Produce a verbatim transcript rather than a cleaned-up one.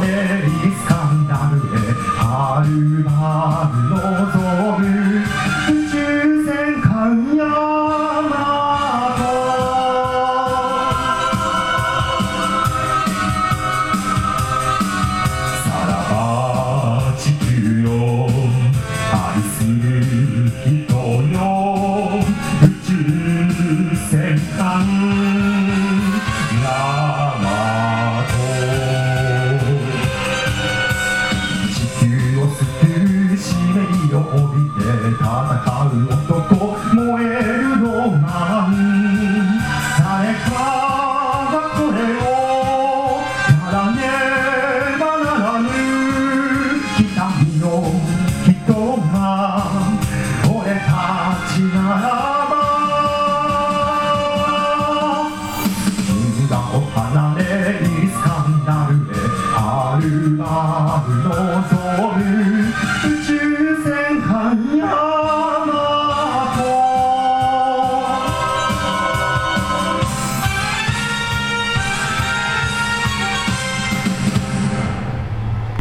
れイスカンダルへはるばる望む宇宙戦艦ヤマト。さらば地球よ愛する人よ宇宙戦艦ヤマト。地球を救う使命を帯びて戦う男燃えるロマン。誰かがこれをやらねばならぬ。期待の人が俺たちならば銀河を離れイスカンダルへはるばる望む宇宙